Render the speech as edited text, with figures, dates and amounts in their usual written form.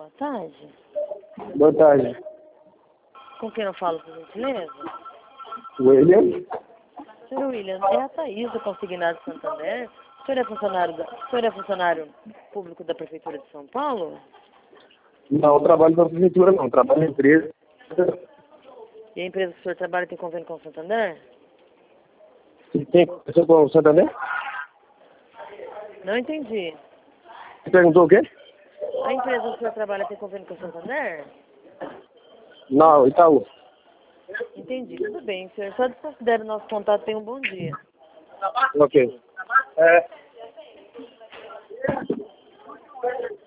boa tarde. Boa tarde. Com quem eu falo, por gentileza? William? Senhor William, é a Thaís do Consignado Santander. O senhor é funcionário público da Prefeitura de São Paulo? Não, eu trabalho na prefeitura não, trabalho na empresa. E a empresa que o senhor trabalha tem convênio com o Santander? Tem conversou com o Santander? Não entendi. Você perguntou o quê? A empresa que o senhor trabalha tem convênio com o Santander? Não, Itaú. Entendi, tudo bem, senhor. Só desconsidere o nosso contato. Tenha um bom dia. Ok.